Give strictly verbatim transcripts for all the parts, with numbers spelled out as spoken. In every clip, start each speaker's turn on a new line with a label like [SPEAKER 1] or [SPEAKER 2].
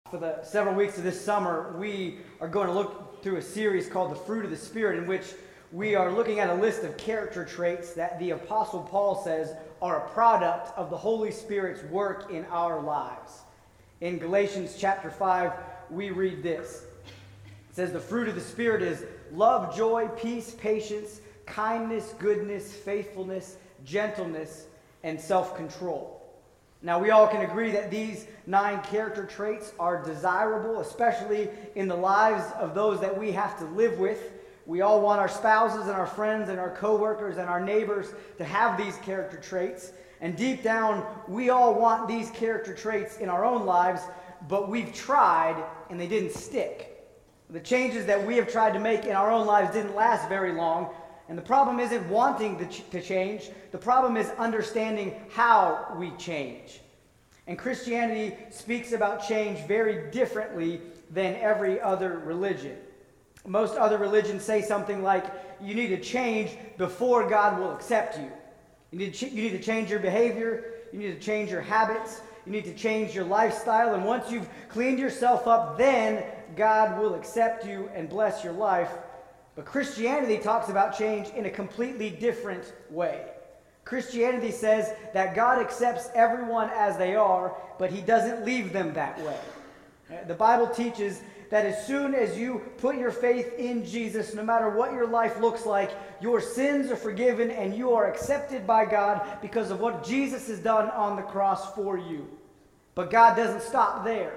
[SPEAKER 1] For the several weeks of this summer, we are going to look through a series called The Fruit of the Spirit, in which we are looking at a list of character traits that the Apostle Paul says are a product of the Holy Spirit's work in our lives. In Galatians chapter five, we read this. It says, the fruit of the Spirit is love, joy, peace, patience, kindness, goodness, faithfulness, gentleness, and self-control. Now, we all can agree that these nine character traits are desirable, especially in the lives of those that we have to live with. We all want our spouses and our friends and our coworkers and our neighbors to have these character traits. And deep down, we all want these character traits in our own lives, but we've tried and they didn't stick. The changes that we have tried to make in our own lives didn't last very long. And the problem isn't wanting to, ch- to change. The problem is understanding how we change. And Christianity speaks about change very differently than every other religion. Most other religions say something like, you need to change before God will accept you. You need to, ch- you need to change your behavior. You need to change your habits. You need to change your lifestyle. And once you've cleaned yourself up, then God will accept you and bless your life. But Christianity talks about change in a completely different way. Christianity says that God accepts everyone as they are, but he doesn't leave them that way. The Bible teaches that as soon as you put your faith in Jesus, no matter what your life looks like, your sins are forgiven and you are accepted by God because of what Jesus has done on the cross for you. But God doesn't stop there.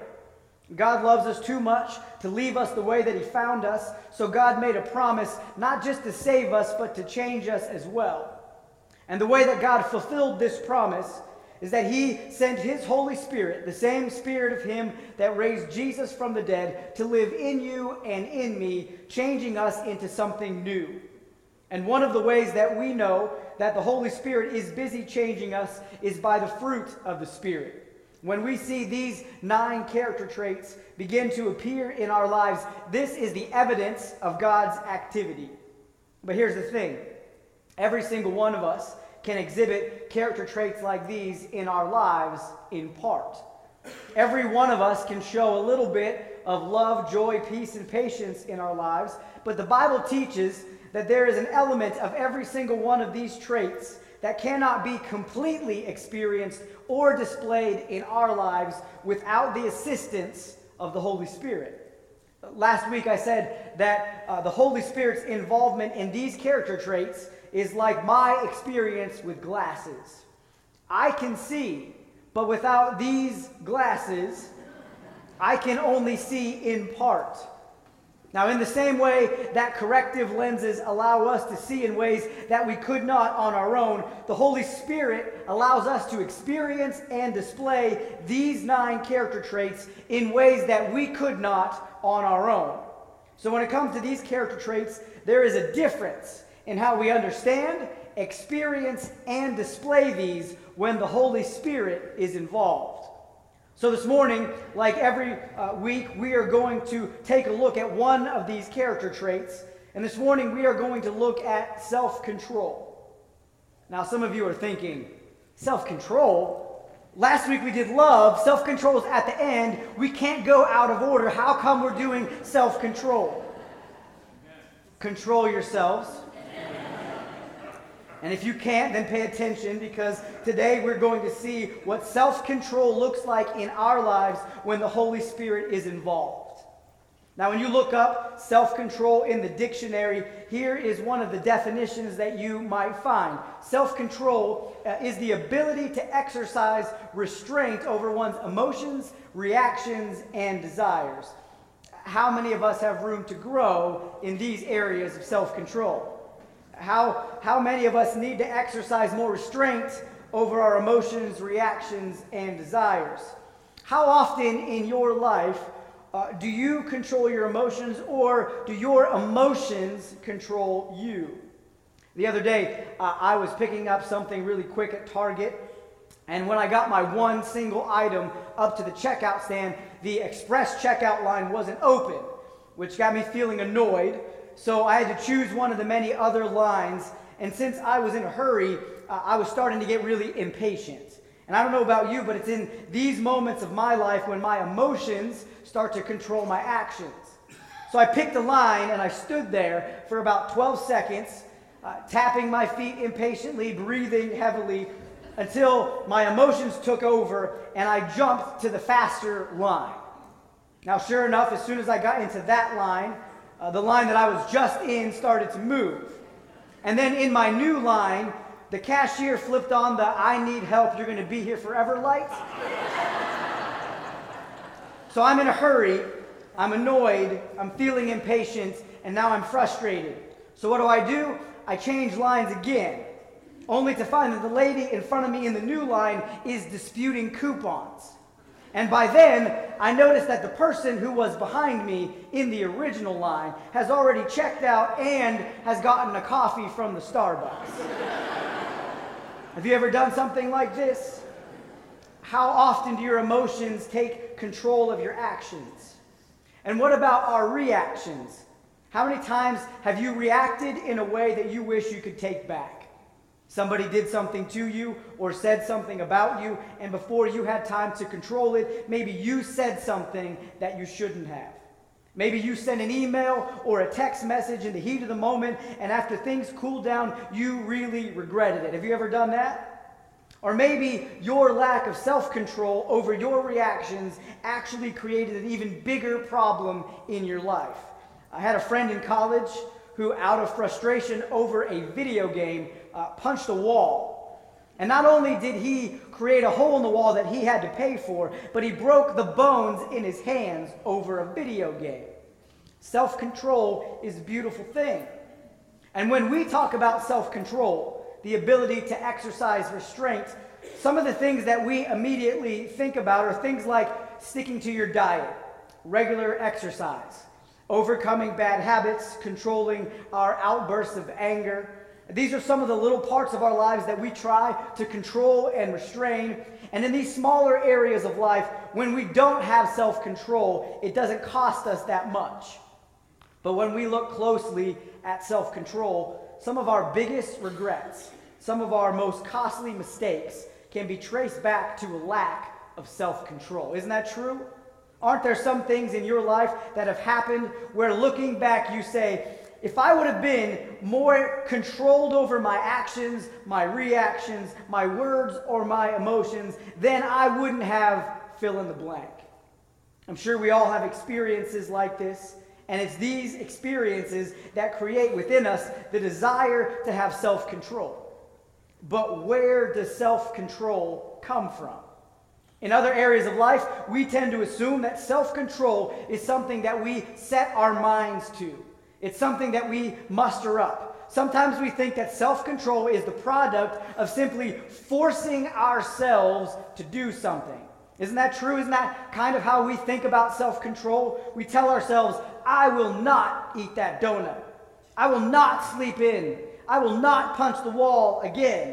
[SPEAKER 1] God loves us too much to leave us the way that he found us, so God made a promise not just to save us, but to change us as well. And the way that God fulfilled this promise is that he sent his Holy Spirit, the same Spirit of him that raised Jesus from the dead, to live in you and in me, changing us into something new. And one of the ways that we know that the Holy Spirit is busy changing us is by the fruit of the Spirit. When we see these nine character traits begin to appear in our lives, this is the evidence of God's activity. But here's the thing. Every single one of us can exhibit character traits like these in our lives in part. Every one of us can show a little bit of love, joy, peace, and patience in our lives. But the Bible teaches that there is an element of every single one of these traits that cannot be completely experienced or displayed in our lives without the assistance of the Holy Spirit. Last week I said that uh, the Holy Spirit's involvement in these character traits is like my experience with glasses. I can see, but without these glasses, I can only see in part. Now, in the same way that corrective lenses allow us to see in ways that we could not on our own, the Holy Spirit allows us to experience and display these nine character traits in ways that we could not on our own. So when it comes to these character traits, there is a difference in how we understand, experience, and display these when the Holy Spirit is involved. So this morning, like every uh, week, we are going to take a look at one of these character traits. And this morning, we are going to look at self-control. Now, some of you are thinking, self-control? Last week we did love. Self-control is at the end. We can't go out of order. How come we're doing self-control? Control yourselves. And if you can't, then pay attention, because today we're going to see what self-control looks like in our lives when the Holy Spirit is involved. Now, when you look up self-control in the dictionary, here is one of the definitions that you might find. Self-control uh, is the ability to exercise restraint over one's emotions, reactions, and desires. How many of us have room to grow in these areas of self-control? How, how many of us need to exercise more restraint over our emotions, reactions, and desires? How often in your life uh, do you control your emotions, or do your emotions control you? The other day, uh, I was picking up something really quick at Target, and when I got my one single item up to the checkout stand, the express checkout line wasn't open, which got me feeling annoyed. So I had to choose one of the many other lines, and since I was in a hurry, uh, I was starting to get really impatient. And I don't know about you, but it's in these moments of my life when my emotions start to control my actions. So I picked a line and I stood there for about twelve seconds, uh, tapping my feet impatiently, breathing heavily, until my emotions took over and I jumped to the faster line. Now, sure enough, as soon as I got into that line, uh, the line that I was just in started to move. And then in my new line, the cashier flipped on the "I need help, you're going to be here forever" light. So I'm in a hurry, I'm annoyed, I'm feeling impatient, and now I'm frustrated. So what do I do? I change lines again, only to find that the lady in front of me in the new line is disputing coupons. And by then, I noticed that the person who was behind me in the original line has already checked out and has gotten a coffee from the Starbucks. Have you ever done something like this? How often do your emotions take control of your actions? And what about our reactions? How many times have you reacted in a way that you wish you could take back? Somebody did something to you or said something about you, and before you had time to control it, maybe you said something that you shouldn't have. Maybe you sent an email or a text message in the heat of the moment, and after things cooled down, you really regretted it. Have you ever done that? Or maybe your lack of self-control over your reactions actually created an even bigger problem in your life. I had a friend in college who, out of frustration over a video game, uh, punched a wall. And not only did he create a hole in the wall that he had to pay for, but he broke the bones in his hands over a video game. Self-control is a beautiful thing. And when we talk about self-control, the ability to exercise restraint, some of the things that we immediately think about are things like sticking to your diet, regular exercise, overcoming bad habits, controlling our outbursts of anger. These are some of the little parts of our lives that we try to control and restrain. And in these smaller areas of life, when we don't have self-control, it doesn't cost us that much. But when we look closely at self-control, some of our biggest regrets, some of our most costly mistakes can be traced back to a lack of self-control. Isn't that true? Aren't there some things in your life that have happened where looking back you say, if I would have been more controlled over my actions, my reactions, my words, or my emotions, then I wouldn't have fill in the blank. I'm sure we all have experiences like this, and it's these experiences that create within us the desire to have self-control. But where does self-control come from? In other areas of life, we tend to assume that self-control is something that we set our minds to. It's something that we muster up. Sometimes we think that self-control is the product of simply forcing ourselves to do something. Isn't that true? Isn't that kind of how we think about self-control? We tell ourselves, I will not eat that donut. I will not sleep in. I will not punch the wall again.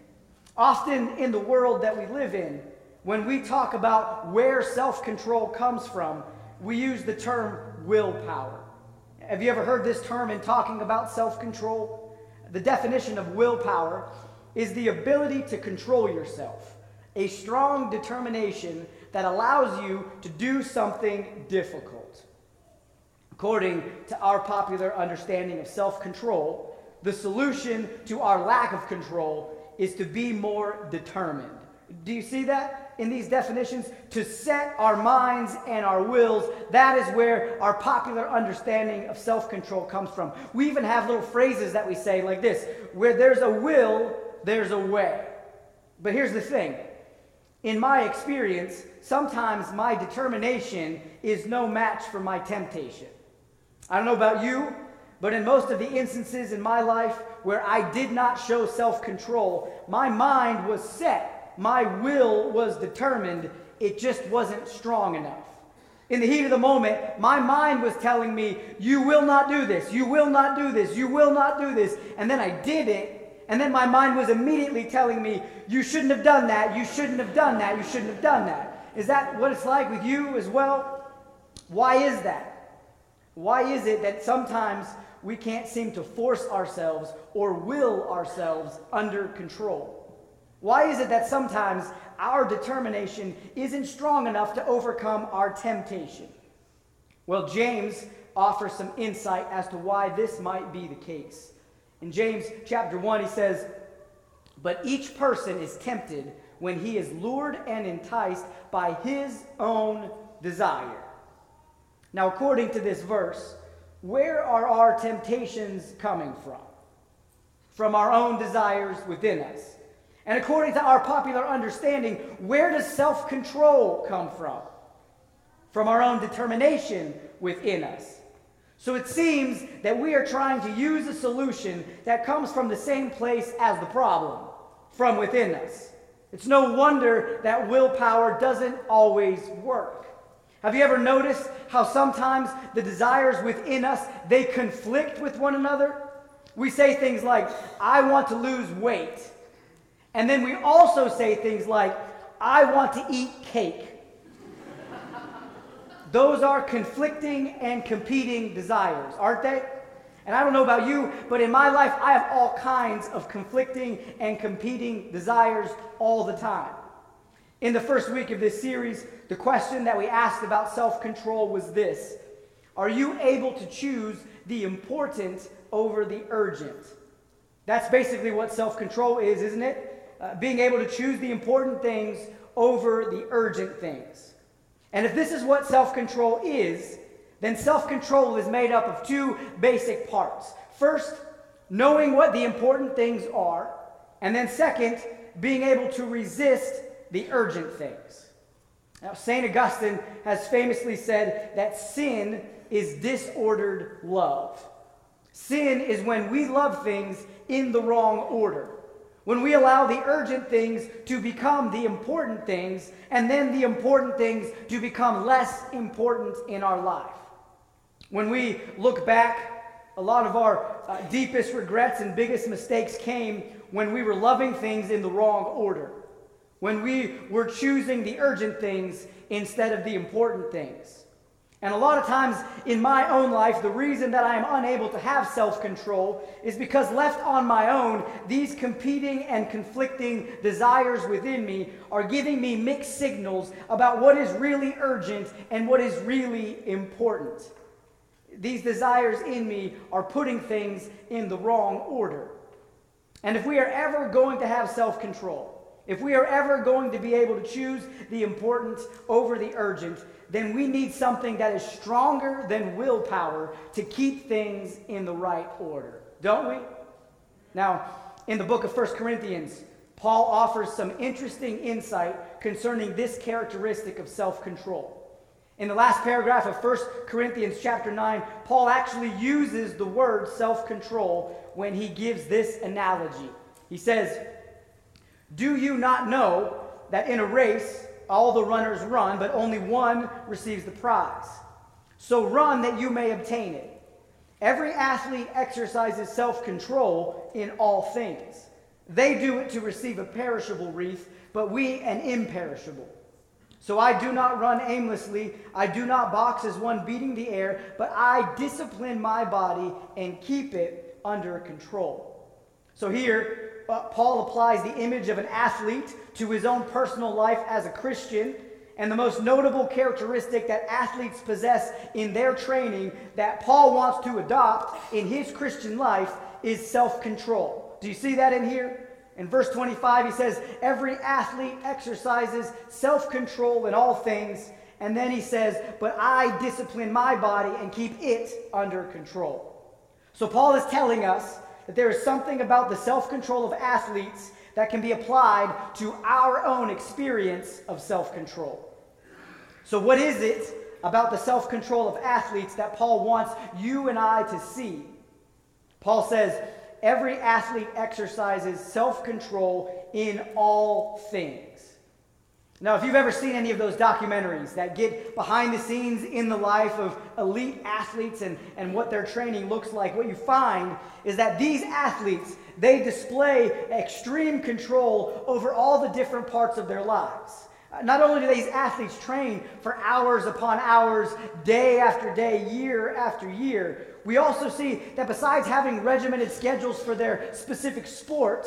[SPEAKER 1] Often in the world that we live in, when we talk about where self-control comes from, we use the term willpower. Have you ever heard this term in talking about self-control? The definition of willpower is the ability to control yourself, a strong determination that allows you to do something difficult. According to our popular understanding of self-control, the solution to our lack of control is to be more determined. Do you see that? In these definitions, to set our minds and our wills, that is where our popular understanding of self-control comes from. We even have little phrases that we say like this, where there's a will, there's a way. But here's the thing. In my experience, sometimes my determination is no match for my temptation. I don't know about you, but in most of the instances in my life where I did not show self-control, my mind was set. My will was determined, it just wasn't strong enough. In the heat of the moment, my mind was telling me, you will not do this, you will not do this, you will not do this. And then I did it, and then my mind was immediately telling me, you shouldn't have done that, you shouldn't have done that, you shouldn't have done that. Is that what it's like with you as well? Why is that? Why is it that sometimes we can't seem to force ourselves or will ourselves under control? Why is it that sometimes our determination isn't strong enough to overcome our temptation. Well, James offers some insight as to why this might be the case. In James chapter one, he says, "But each person is tempted when he is lured and enticed by his own desire." Now, according to this verse, where are our temptations coming from? From our own desires within us. And according to our popular understanding, where does self-control come from? From our own determination within us. So it seems that we are trying to use a solution that comes from the same place as the problem, from within us. It's no wonder that willpower doesn't always work. Have you ever noticed how sometimes the desires within us, they conflict with one another? We say things like, "I want to lose weight." And then we also say things like, "I want to eat cake." Those are conflicting and competing desires, aren't they? And I don't know about you, but in my life, I have all kinds of conflicting and competing desires all the time. In the first week of this series, the question that we asked about self-control was this: are you able to choose the important over the urgent? That's basically what self-control is, isn't it? Uh, being able to choose the important things over the urgent things. And if this is what self-control is, then self-control is made up of two basic parts. First, knowing what the important things are, and then second, being able to resist the urgent things. Now, Saint Augustine has famously said that sin is disordered love. Sin is when we love things in the wrong order. When we allow the urgent things to become the important things, and then the important things to become less important in our life. When we look back, a lot of our uh, deepest regrets and biggest mistakes came when we were loving things in the wrong order. When we were choosing the urgent things instead of the important things. And a lot of times in my own life, the reason that I am unable to have self-control is because left on my own, these competing and conflicting desires within me are giving me mixed signals about what is really urgent and what is really important. These desires in me are putting things in the wrong order. And if we are ever going to have self-control, if we are ever going to be able to choose the important over the urgent, then we need something that is stronger than willpower to keep things in the right order, don't we? Now, in the book of First Corinthians, Paul offers some interesting insight concerning this characteristic of self-control. In the last paragraph of First Corinthians chapter nine, Paul actually uses the word self-control when he gives this analogy. He says, "Do you not know that in a race all the runners run, but only one receives the prize? So run that you may obtain it. Every athlete exercises self-control in all things. They do it to receive a perishable wreath, but we an imperishable. So I do not run aimlessly, I do not box as one beating the air, but I discipline my body and keep it under control." So here, uh, Paul applies the image of an athlete to his own personal life as a Christian, and the most notable characteristic that athletes possess in their training that Paul wants to adopt in his Christian life is self-control. Do you see that in here? In verse twenty-five, he says, every athlete exercises self-control in all things. And then he says, but I discipline my body and keep it under control. So Paul is telling us that there is something about the self-control of athletes that can be applied to our own experience of self-control. So what is it about the self-control of athletes that Paul wants you and I to see? Paul says, every athlete exercises self-control in all things. Now, if you've ever seen any of those documentaries that get behind the scenes in the life of elite athletes and, and what their training looks like, what you find is that these athletes, they display extreme control over all the different parts of their lives. Not only do these athletes train for hours upon hours, day after day, year after year, we also see that besides having regimented schedules for their specific sport,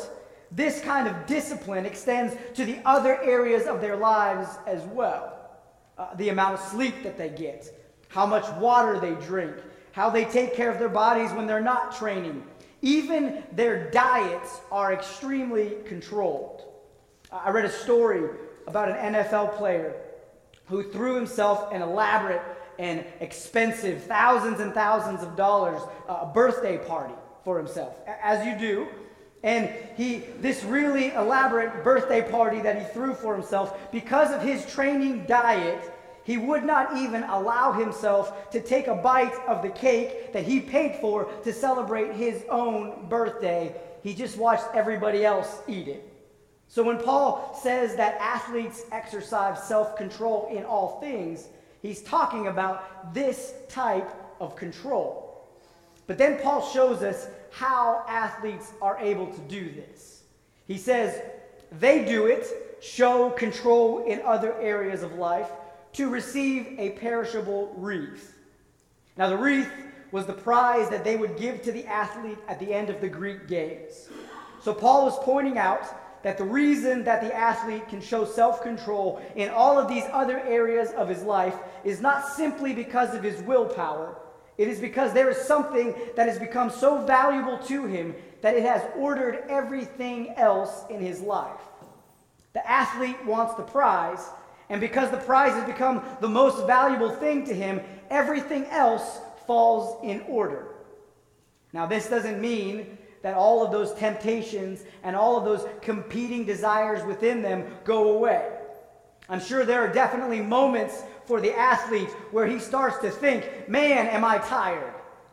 [SPEAKER 1] this kind of discipline extends to the other areas of their lives as well. Uh, the amount of sleep that they get, how much water they drink, how they take care of their bodies when they're not training. Even their diets are extremely controlled. Uh, I read a story about an N F L player who threw himself an elaborate and expensive, thousands and thousands of dollars, uh, birthday party for himself, as you do. And he, this really elaborate birthday party that he threw for himself, because of his training diet, he would not even allow himself to take a bite of the cake that he paid for to celebrate his own birthday. He just watched everybody else eat it. So when Paul says that athletes exercise self-control in all things, he's talking about this type of control. But then Paul shows us how athletes are able to do this. He says they do it, show control in other areas of life, to receive a perishable wreath. Now the wreath was the prize that they would give to the athlete at the end of the Greek games. So Paul was pointing out that the reason that the athlete can show self-control in all of these other areas of his life is not simply because of his willpower. It is because there is something that has become so valuable to him that it has ordered everything else in his life. The athlete wants the prize, and because the prize has become the most valuable thing to him, everything else falls in order. Now, this doesn't mean that all of those temptations and all of those competing desires within them go away. I'm sure there are definitely moments for the athlete where he starts to think, man, am I tired?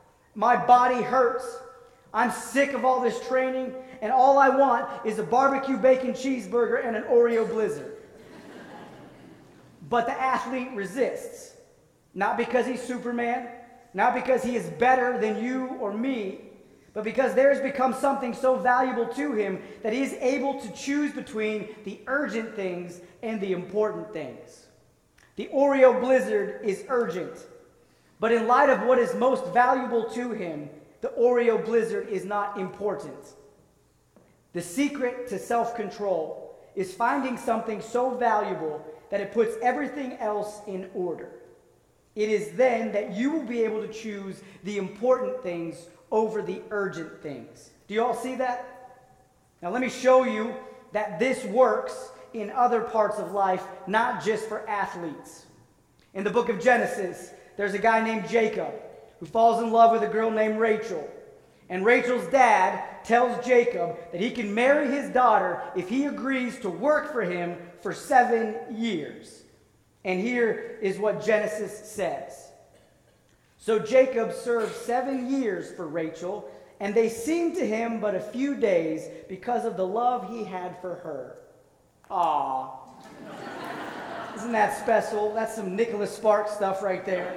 [SPEAKER 1] My body hurts. I'm sick of all this training, and all I want is a barbecue bacon cheeseburger and an Oreo Blizzard. But the athlete resists, not because he's Superman, not because he is better than you or me, but because there has become something so valuable to him that he is able to choose between the urgent things and the important things. The Oreo Blizzard is urgent, but in light of what is most valuable to him, the Oreo Blizzard is not important. The secret to self-control is finding something so valuable that it puts everything else in order. It is then that you will be able to choose the important things over the urgent things. Do you all see that? Now let me show you that this works in other parts of life, not just for athletes. In the book of Genesis, there's a guy named Jacob who falls in love with a girl named Rachel. And Rachel's dad tells Jacob that he can marry his daughter if he agrees to work for him for seven years. And here is what Genesis says. So Jacob served seven years for Rachel, and they seemed to him but a few days because of the love he had for her. Aww. Isn't that special? That's some Nicholas Sparks stuff right there.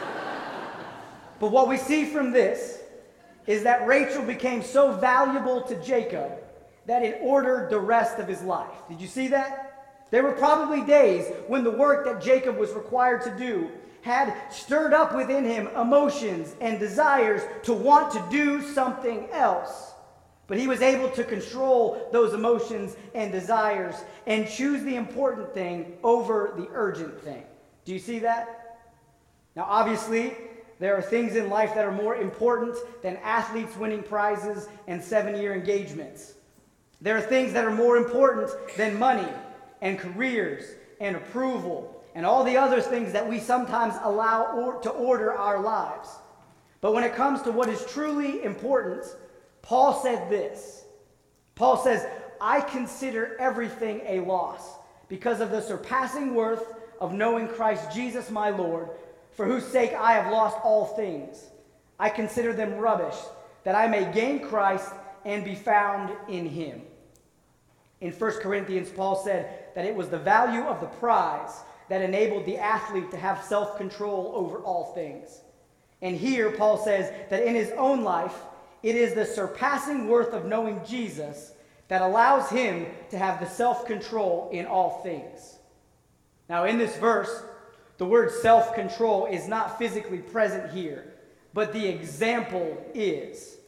[SPEAKER 1] But what we see from this is that Rachel became so valuable to Jacob that it ordered the rest of his life. Did you see that? There were probably days when the work that Jacob was required to do had stirred up within him emotions and desires to want to do something else. But he was able to control those emotions and desires and choose the important thing over the urgent thing. Do you see that? Now, obviously, there are things in life that are more important than athletes winning prizes and seven-year engagements. There are things that are more important than money and careers and approval and all the other things that we sometimes allow or to order our lives. But when it comes to what is truly important, Paul said this. Paul says, I consider everything a loss because of the surpassing worth of knowing Christ Jesus my Lord, for whose sake I have lost all things. I consider them rubbish, that I may gain Christ and be found in him. In First Corinthians, Paul said that it was the value of the prize that enabled the athlete to have self-control over all things. And here, Paul says that in his own life, it is the surpassing worth of knowing Jesus that allows him to have the self-control in all things. Now, in this verse, the word self-control is not physically present here, but the example is.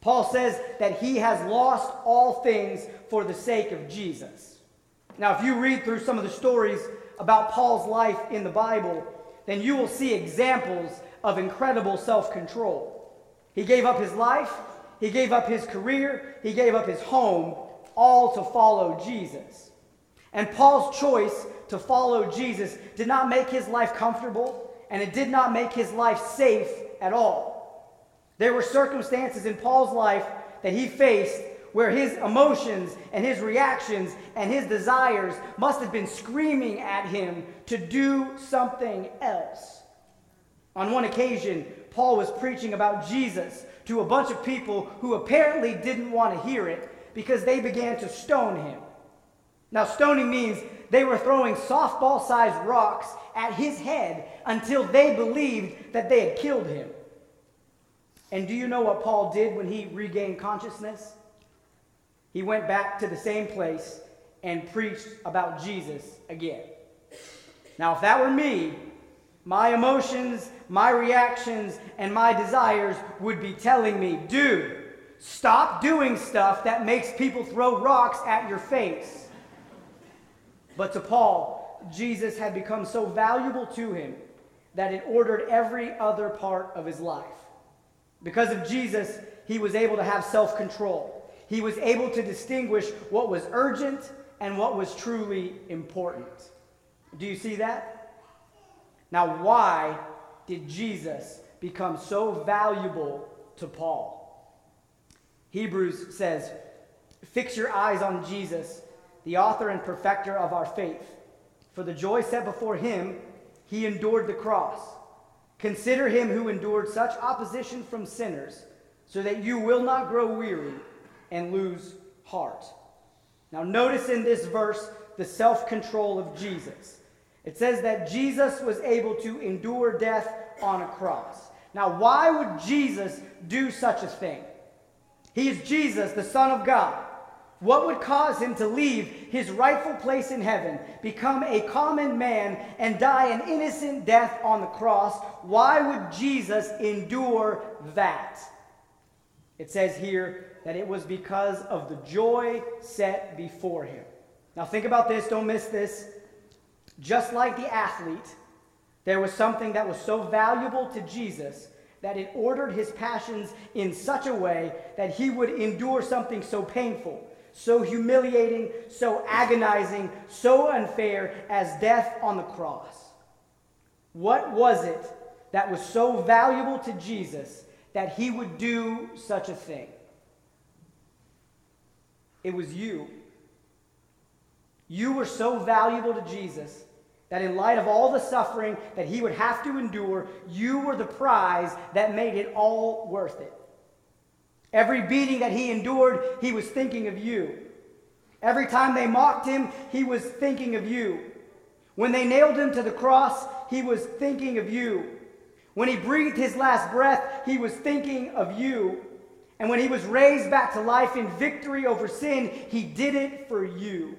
[SPEAKER 1] Paul says that he has lost all things for the sake of Jesus. Now, if you read through some of the stories about Paul's life in the Bible, then you will see examples of incredible self-control. He gave up his life, he gave up his career, he gave up his home, all to follow Jesus. And Paul's choice to follow Jesus did not make his life comfortable, and it did not make his life safe at all. There were circumstances in Paul's life that he faced where his emotions and his reactions and his desires must have been screaming at him to do something else. On one occasion, Paul was preaching about Jesus to a bunch of people who apparently didn't want to hear it because they began to stone him. Now, stoning means they were throwing softball-sized rocks at his head until they believed that they had killed him. And do you know what Paul did when he regained consciousness? He went back to the same place and preached about Jesus again. Now, if that were me, my emotions, my reactions, and my desires would be telling me, dude, stop doing stuff that makes people throw rocks at your face. But to Paul, Jesus had become so valuable to him that it ordered every other part of his life. Because of Jesus, he was able to have self-control. He was able to distinguish what was urgent and what was truly important. Do you see that? Now, why did Jesus become so valuable to Paul? Hebrews says, "Fix your eyes on Jesus, the author and perfecter of our faith. For the joy set before him, he endured the cross. Consider him who endured such opposition from sinners, so that you will not grow weary and lose heart." Now notice in this verse the self-control of Jesus. It says that Jesus was able to endure death on a cross. Now, why would Jesus do such a thing? He is Jesus, the Son of God. What would cause him to leave his rightful place in heaven, become a common man, and die an innocent death on the cross? Why would Jesus endure that? It says here that it was because of the joy set before him. Now think about this, don't miss this. Just like the athlete, there was something that was so valuable to Jesus that it ordered his passions in such a way that he would endure something so painful, so humiliating, so agonizing, so unfair as death on the cross. What was it that was so valuable to Jesus that he would do such a thing? It was you. You were so valuable to Jesus that in light of all the suffering that he would have to endure, you were the prize that made it all worth it. Every beating that he endured, he was thinking of you. Every time they mocked him, he was thinking of you. When they nailed him to the cross, he was thinking of you. When he breathed his last breath, he was thinking of you. And when he was raised back to life in victory over sin, he did it for you.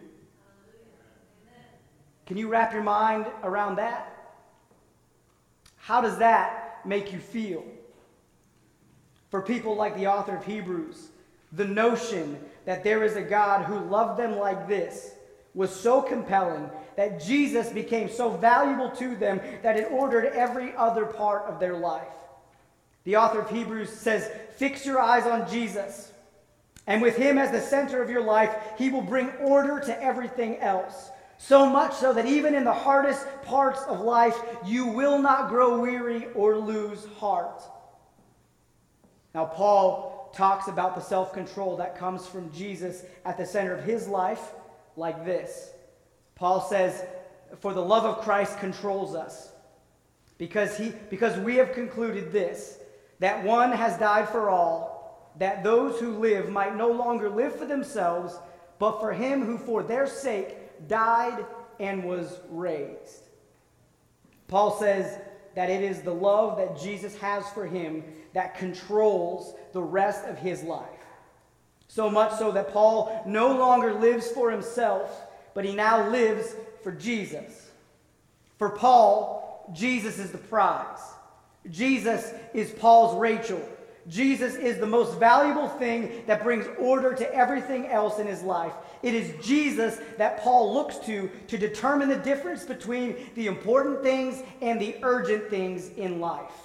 [SPEAKER 1] Can you wrap your mind around that? How does that make you feel? For people like the author of Hebrews, the notion that there is a God who loved them like this was so compelling that Jesus became so valuable to them that it ordered every other part of their life. The author of Hebrews says, "Fix your eyes on Jesus, and with him as the center of your life, he will bring order to everything else. So much so that even in the hardest parts of life, you will not grow weary or lose heart." Now, Paul talks about the self-control that comes from Jesus at the center of his life like this. Paul says, "For the love of Christ controls us, because he, because we have concluded this, that one has died for all, that those who live might no longer live for themselves, but for him who for their sake died and was raised." Paul says that it is the love that Jesus has for him that controls the rest of his life. So much so that Paul no longer lives for himself, but he now lives for Jesus. For Paul, Jesus is the prize. Jesus is Paul's Rachel. Jesus is the most valuable thing that brings order to everything else in his life. It is Jesus that Paul looks to to determine the difference between the important things and the urgent things in life.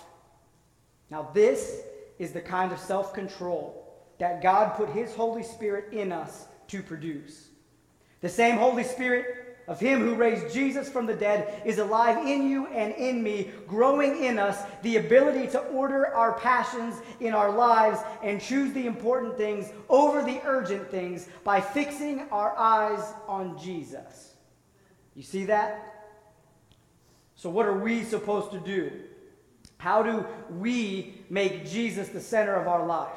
[SPEAKER 1] Now, this is the kind of self-control that God put his Holy Spirit in us to produce. The same Holy Spirit of him who raised Jesus from the dead is alive in you and in me, growing in us the ability to order our passions in our lives and choose the important things over the urgent things by fixing our eyes on Jesus. You see that? So what are we supposed to do? How do we make Jesus the center of our life?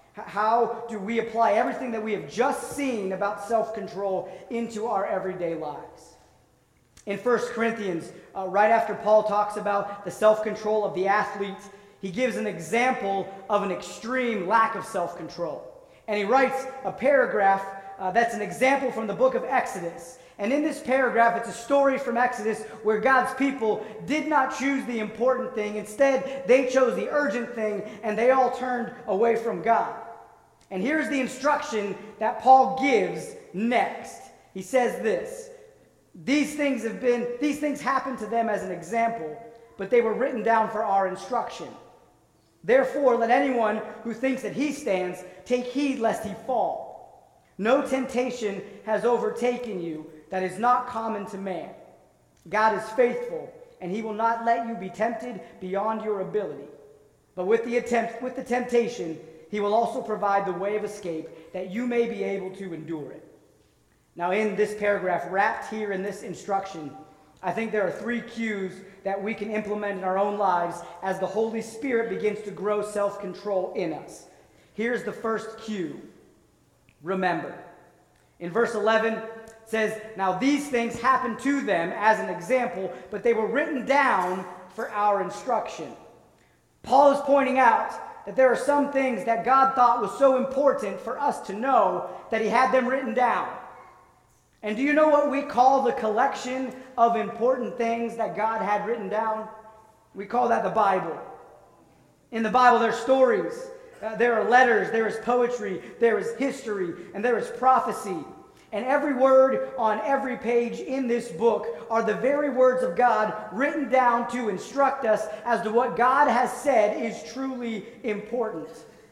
[SPEAKER 1] How do we apply everything that we have just seen about self-control into our everyday lives? In First Corinthians, uh, right after Paul talks about the self-control of the athlete, he gives an example of an extreme lack of self-control. And he writes a paragraph uh, that's an example from the book of Exodus. And in this paragraph, it's a story from Exodus where God's people did not choose the important thing. Instead, they chose the urgent thing, and they all turned away from God. And here's the instruction that Paul gives next. He says this: These things have been, these things happened to them as an example, but they were written down for our instruction. Therefore, let anyone who thinks that he stands take heed lest he fall. No temptation has overtaken you that is not common to man. God is faithful, and he will not let you be tempted beyond your ability. But with the attempt, with the temptation, he will also provide the way of escape that you may be able to endure it. Now, in this paragraph, wrapped here in this instruction, I think there are three cues that we can implement in our own lives as the Holy Spirit begins to grow self-control in us. Here's the first cue: remember. In verse eleven, it says, "Now these things happened to them as an example, but they were written down for our instruction." Paul is pointing out that there are some things that God thought was so important for us to know that he had them written down. And do you know what we call the collection of important things that God had written down? We call that the Bible. In the Bible, there are stories, uh, there are letters, there is poetry, there is history, and there is prophecy. And every word on every page in this book are the very words of God written down to instruct us as to what God has said is truly important.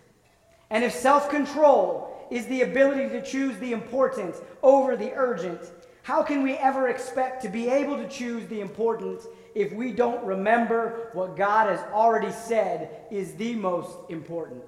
[SPEAKER 1] And if self-control is the ability to choose the important over the urgent, how can we ever expect to be able to choose the important if we don't remember what God has already said is the most important?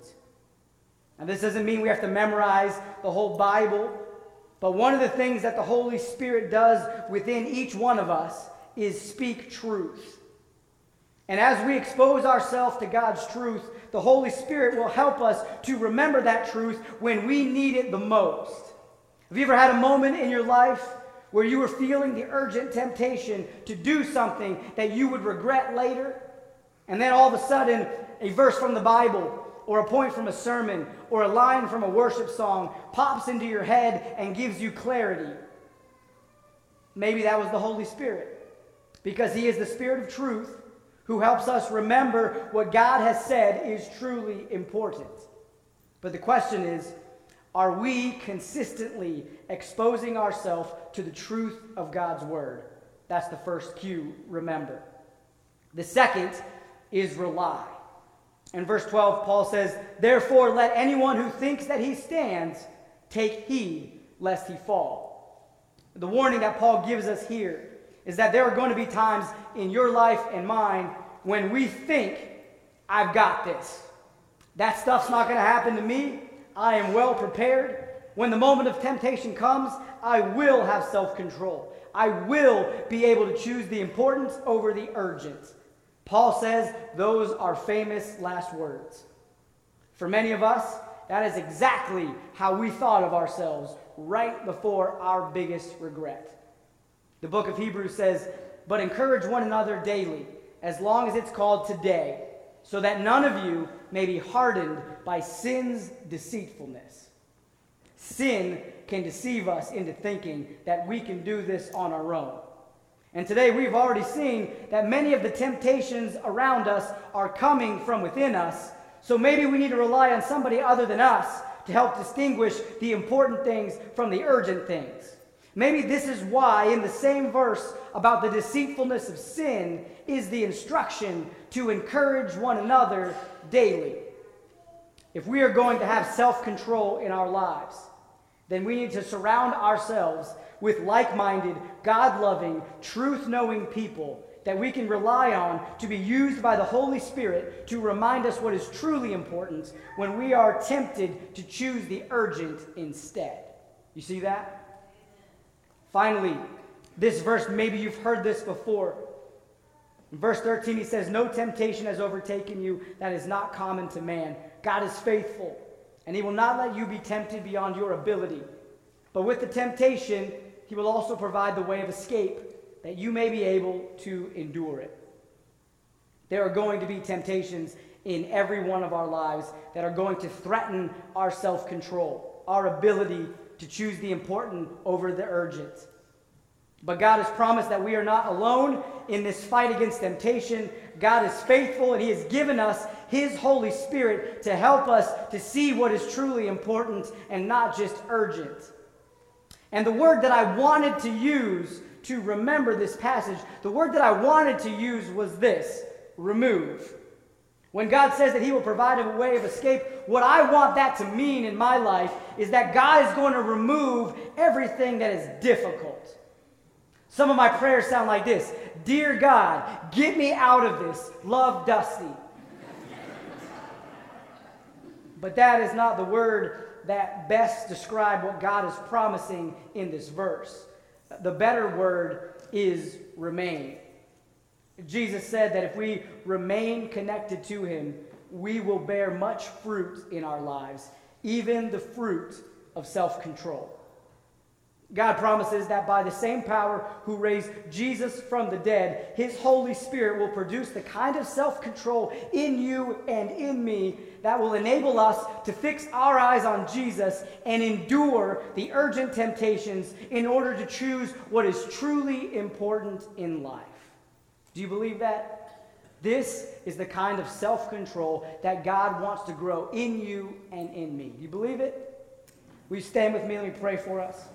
[SPEAKER 1] And this doesn't mean we have to memorize the whole Bible. But one of the things that the Holy Spirit does within each one of us is speak truth. And as we expose ourselves to God's truth, the Holy Spirit will help us to remember that truth when we need it the most. Have you ever had a moment in your life where you were feeling the urgent temptation to do something that you would regret later? And then all of a sudden, a verse from the Bible, or a point from a sermon, or a line from a worship song pops into your head and gives you clarity. Maybe that was the Holy Spirit, because he is the Spirit of truth who helps us remember what God has said is truly important. But the question is, are we consistently exposing ourselves to the truth of God's word? That's the first cue, remember. The second is rely. In verse twelve, Paul says, "Therefore let anyone who thinks that he stands take heed lest he fall." The warning that Paul gives us here is that there are going to be times in your life and mine when we think, I've got this. That stuff's not going to happen to me. I am well prepared. When the moment of temptation comes, I will have self-control. I will be able to choose the important over the urgent. Paul says those are famous last words. For many of us, that is exactly how we thought of ourselves right before our biggest regret. The book of Hebrews says, "But encourage one another daily, as long as it's called today, so that none of you may be hardened by sin's deceitfulness." Sin can deceive us into thinking that we can do this on our own. And today we've already seen that many of the temptations around us are coming from within us, So maybe we need to rely on somebody other than us to help distinguish the important things from the urgent things. Maybe this is why in the same verse about the deceitfulness of sin is the instruction to encourage one another daily. If we are going to have self-control in our lives, then we need to surround ourselves with like-minded, God-loving, truth-knowing people that we can rely on to be used by the Holy Spirit to remind us what is truly important when we are tempted to choose the urgent instead. You see that? Finally, this verse, maybe you've heard this before. In verse thirteen, he says, "No temptation has overtaken you that is not common to man. God is faithful, and he will not let you be tempted beyond your ability. But with the temptation, he will also provide the way of escape, that you may be able to endure it." There are going to be temptations in every one of our lives that are going to threaten our self-control, our ability to choose the important over the urgent. But God has promised that we are not alone in this fight against temptation. God is faithful, and he has given us his Holy Spirit to help us to see what is truly important and not just urgent. And the word that I wanted to use to remember this passage, the word that I wanted to use was this: remove. When God says that he will provide a way of escape, what I want that to mean in my life is that God is going to remove everything that is difficult. Some of my prayers sound like this: "Dear God, get me out of this. Love, Dusty." But that is not the word that best describes what God is promising in this verse. The better word is remain. Jesus said that if we remain connected to him, we will bear much fruit in our lives, even the fruit of self-control. God promises that by the same power who raised Jesus from the dead, his Holy Spirit will produce the kind of self-control in you and in me that will enable us to fix our eyes on Jesus and endure the urgent temptations in order to choose what is truly important in life. Do you believe that? This is the kind of self-control that God wants to grow in you and in me. Do you believe it? Will you stand with me? Let me pray for us.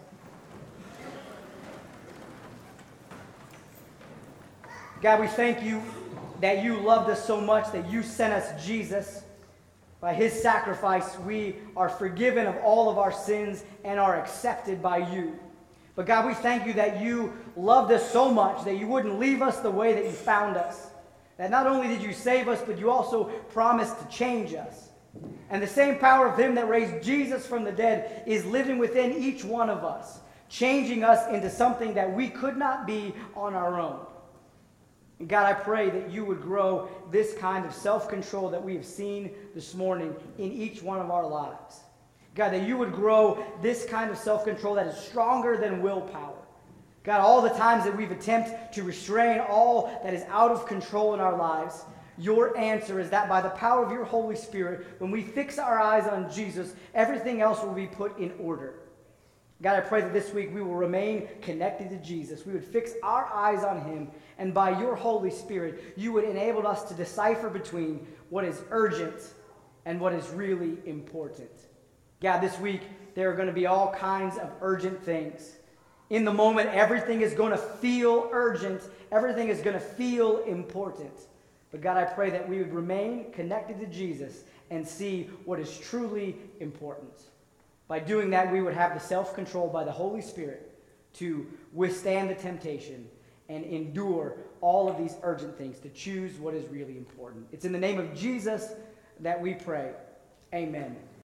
[SPEAKER 1] God, we thank you that you loved us so much that you sent us Jesus. By his sacrifice, we are forgiven of all of our sins and are accepted by you. But God, we thank you that you loved us so much that you wouldn't leave us the way that you found us. That not only did you save us, but you also promised to change us. And the same power of him that raised Jesus from the dead is living within each one of us, changing us into something that we could not be on our own. And God, I pray that you would grow this kind of self-control that we have seen this morning in each one of our lives. God, that you would grow this kind of self-control that is stronger than willpower. God, all the times that we've attempted to restrain all that is out of control in our lives, your answer is that by the power of your Holy Spirit, when we fix our eyes on Jesus, everything else will be put in order. God, I pray that this week we will remain connected to Jesus. We would fix our eyes on him, and by your Holy Spirit, you would enable us to decipher between what is urgent and what is really important. God, this week there are going to be all kinds of urgent things. In the moment, everything is going to feel urgent. Everything is going to feel important. But God, I pray that we would remain connected to Jesus and see what is truly important. By doing that, we would have the self-control by the Holy Spirit to withstand the temptation and endure all of these urgent things, to choose what is really important. It's in the name of Jesus that we pray. Amen.